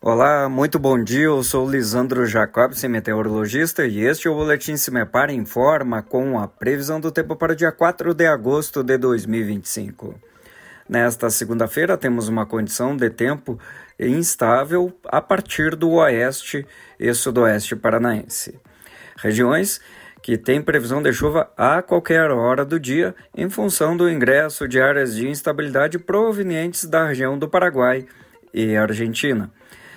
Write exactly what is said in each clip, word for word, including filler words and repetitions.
Olá, muito bom dia, eu sou Lisandro Jacobsen, meteorologista, e este é o Boletim Se-Me-Para Informa com a previsão do tempo para o dia quatro de agosto de dois mil e vinte e cinco. Nesta segunda-feira temos uma condição de tempo instável a partir do oeste e sudoeste paranaense. Regiões que têm previsão de chuva a qualquer hora do dia em função do ingresso de áreas de instabilidade provenientes da região do Paraguai e Argentina.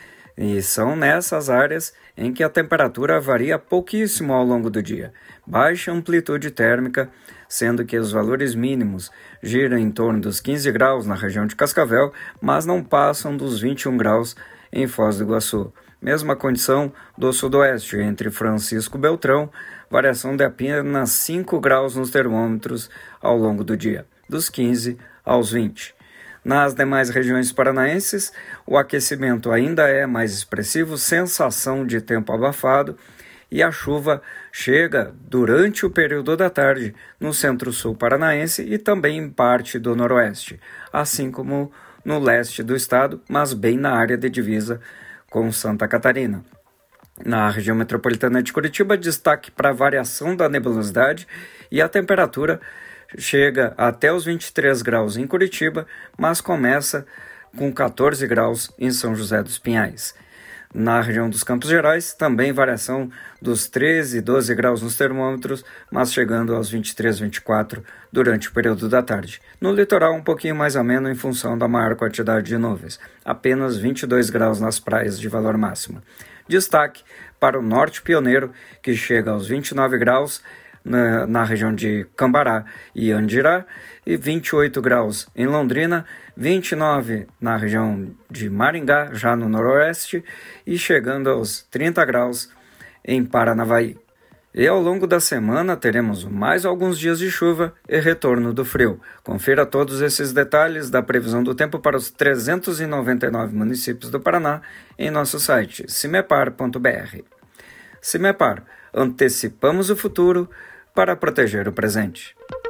E são nessas áreas em que a temperatura varia pouquíssimo ao longo do dia. Baixa amplitude térmica, sendo que os valores mínimos giram em torno dos quinze graus na região de Cascavel, mas não passam dos vinte e um graus em Foz do Iguaçu. Mesma condição do sudoeste, entre Francisco Beltrão, variação de apenas cinco graus nos termômetros ao longo do dia, dos quinze aos vinte. Nas demais regiões paranaenses, o aquecimento ainda é mais expressivo, sensação de tempo abafado, e a chuva chega durante o período da tarde no centro-sul paranaense e também em parte do noroeste, assim como no leste do estado, mas bem na área de divisa com Santa Catarina. Na região metropolitana de Curitiba, destaque para a variação da nebulosidade e a temperatura chega até os vinte e três graus em Curitiba, mas começa com catorze graus em São José dos Pinhais. Na região dos Campos Gerais, também variação dos treze e doze graus nos termômetros, mas chegando aos vinte e três, vinte e quatro durante o período da tarde. No litoral, um pouquinho mais ameno em função da maior quantidade de nuvens, apenas vinte e dois graus nas praias de valor máximo. Destaque para o norte pioneiro, que chega aos vinte e nove graus, Na, na região de Cambará e Andirá, e vinte e oito graus em Londrina, vinte e nove na região de Maringá, já no noroeste, e chegando aos trinta graus em Paranavaí. E ao longo da semana teremos mais alguns dias de chuva e retorno do frio. Confira todos esses detalhes da previsão do tempo para os trezentos e noventa e nove municípios do Paraná em nosso site cimepar ponto b r. Cimepar, antecipamos o futuro para proteger o presente.